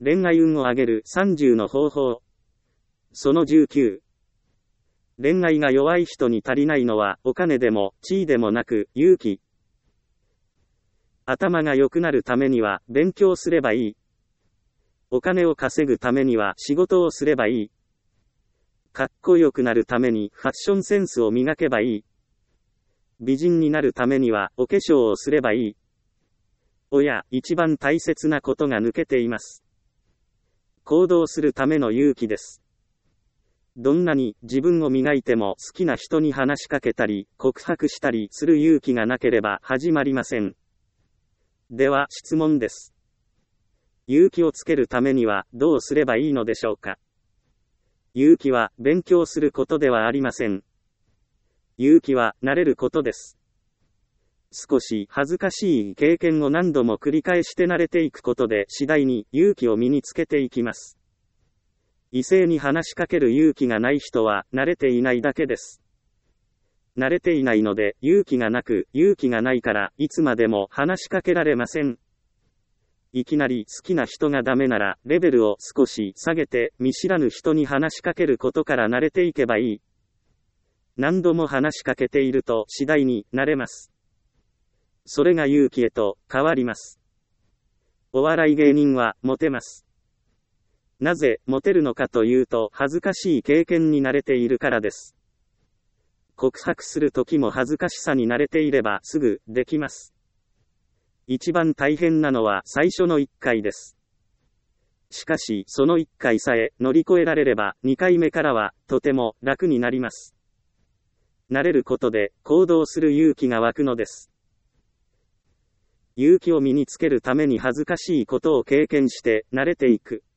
恋愛運を上げる30の方法。その19。恋愛が弱い人に足りないのはお金でも地位でもなく勇気。頭が良くなるためには勉強すればいい。お金を稼ぐためには仕事をすればいい。かっこよくなるためにファッションセンスを磨けばいい。美人になるためにはお化粧をすればいい。おや、一番大切なことが抜けています。行動するための勇気です。どんなに自分を磨いても好きな人に話しかけたり告白したりする勇気がなければ始まりません。では質問です。勇気をつけるためにはどうすればいいのでしょうか。勇気は勉強することではありません。勇気は慣れることです。少し恥ずかしい経験を何度も繰り返して慣れていくことで次第に勇気を身につけていきます。異性に話しかける勇気がない人は慣れていないだけです。慣れていないので勇気がなく、勇気がないからいつまでも話しかけられません。いきなり好きな人がダメならレベルを少し下げて見知らぬ人に話しかけることから慣れていけばいい。何度も話しかけていると次第に慣れます。それが勇気へと変わります。お笑い芸人はモテます。なぜモテるのかというと恥ずかしい経験に慣れているからです。告白する時も恥ずかしさに慣れていればすぐできます。一番大変なのは最初の1回です。しかしその1回さえ乗り越えられれば2回目からはとても楽になります。慣れることで行動する勇気が湧くのです。勇気を身につけるために恥ずかしいことを経験して慣れていく。